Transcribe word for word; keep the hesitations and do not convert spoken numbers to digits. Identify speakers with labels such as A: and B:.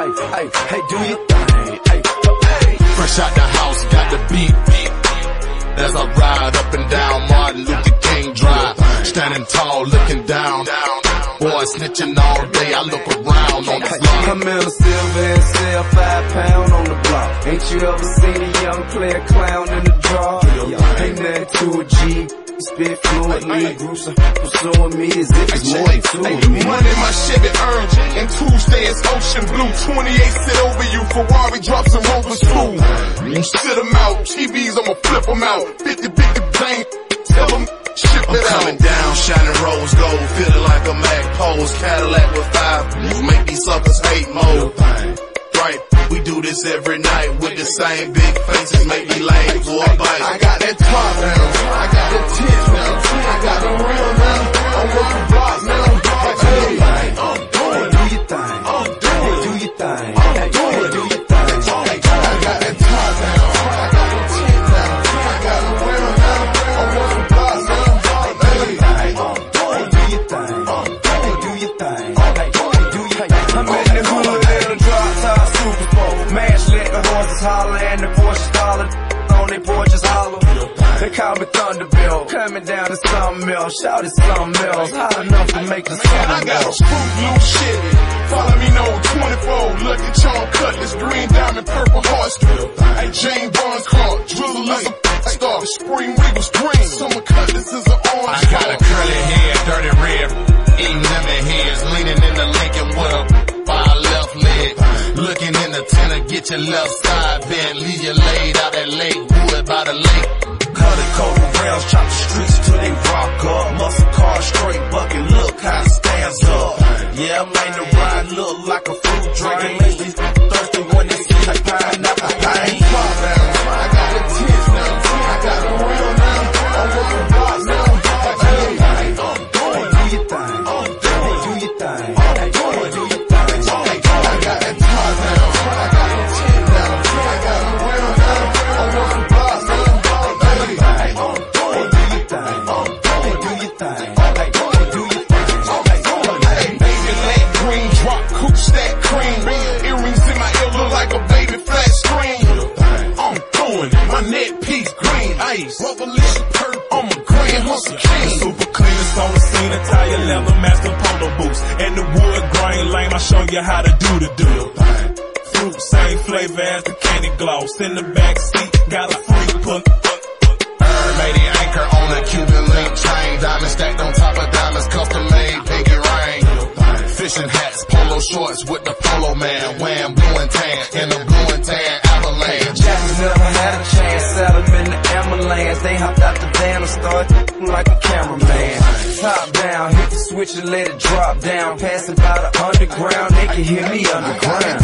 A: Hey, hey, hey, do your thing. Hey, hey.
B: Fresh out the house, got the beat. As I ride up and down Martin Luther King Drive, standing tall, looking down. Boy, snitching all day, I look around on the block.
A: I'm in a silver and sell five pound on the block. Ain't you ever seen a young player clown in the draw? Ain't nothing to a G. Spit fluently, groups are pursuing me as if it's more than two of me.
B: Money my Chevy earned, and Tuesday is ocean blue. twenty-eight sit over you, Ferrari drops and Rover smooth. You sit them out, T Vs I'ma flip them out. fifty fifty bang, tell them ship it I'm out. Coming down, shining rose gold, feeling like a Mac pose. Cadillac with five, make these suckers hate mode. Right, we do this every night with the same big faces, make me lame for a bite. I got that top down, I got that tip now, I got the real now, I'm working block now. Hey, I'm doing it, do your thing, I'm doing it, do your thing, I'm doing it, do your thing. I got that top down, I got the tip now, I got the real now, I'm working block now. Hey, I'm doing it, do your thing, I'm doing it, do your thing. I'm in the hood in a drop top Super Bowl. Mash let the horses holler and the Porsche dollar on their porches holler. They call me Thunderbill, coming down to something else. Shout it something else, hot enough to make the sun melt. I got a spook blue shit. Follow me no twenty-four. Look at John Cutlass, green diamond, purple heart strip. Hey, Jane Bond car, drizzle is a star. Spring Regal's green, summer Cutlass is an orange. I got a curly hair, dirty red, eating lemon heads, leaning in the Lincoln with a fire left leg. Looking in the tenor, get your left side bent. Leave you laid out at Lake Wood by the lake. Color coded rails, chop the streets till they rock up. Muscle car, straight bucket, look how it stands up. Yeah, I'm made to ride, look like a fruit drink. Makes me thirsty when they see like pineapple pain. Pop down, I got the tits now, I got the real now, I'm working block now. Hey, I'm doing it, do your thing, I'm doing it, do your thing, I'm doing it, do your thing. I got that top down, I got the tits now, I got the real now, I'm working block now. Revolution perk, I'm a grand hustle king. Super cleanest on the scene, attire leather, master polo boots. And the wood grain lane, I'll show you how to do the do. Fruit, same flavor as the candy gloss. In the back seat, got a free put. Lady anchor on a Cuban link chain. Diamond stacked on top of diamonds, custom made, pinky rain. Fishing hats, polo shorts with the polo man. Wearing blue and tan, in the blue and tan avalanche.
A: Jackson never had a chance, sat him in the ambulance. They hopped out the van and started like a cameraman. Top down, hit the switch and let it drop down. Passing by the underground, they can hear me underground.